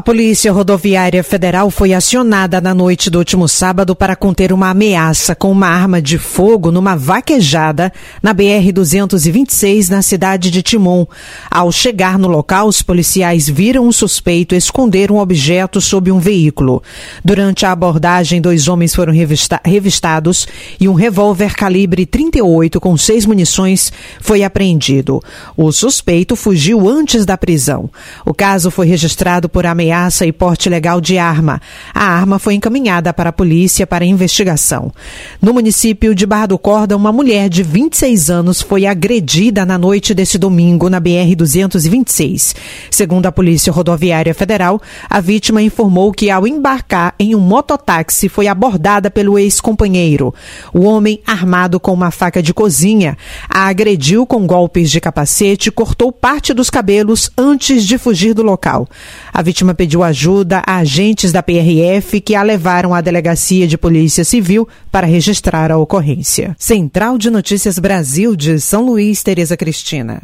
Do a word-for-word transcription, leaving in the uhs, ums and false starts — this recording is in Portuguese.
Polícia Rodoviária Federal foi acionada na noite do último sábado para conter uma ameaça com uma arma de fogo numa vaquejada na B R duzentos e vinte e seis, na cidade de Timon. Ao chegar no local, os policiais viram um suspeito esconder um objeto sob um veículo. Durante a abordagem, dois homens foram revista- revistados e um revólver calibre trinta e oito com seis munições foi apreendido. O suspeito fugiu antes da prisão. O caso foi registrado por ameaça e porte ilegal de arma. A arma foi encaminhada para a polícia para investigação. No município de Barra do Corda, uma mulher de vinte e seis anos foi agredida na noite deste domingo na B R duzentos e vinte e seis. Segundo a Polícia Rodoviária Federal, a vítima informou que ao embarcar em um mototáxi foi abordada pelo ex-companheiro. O homem, armado com uma faca de cozinha, a agrediu com golpes de capacete e cortou parte dos cabelos antes de fugir do local. A vítima pediu ajuda a agentes da P R F que a levaram à Delegacia de Polícia Civil para registrar a ocorrência. Central de Notícias Brasil de São Luís, Tereza Cristina.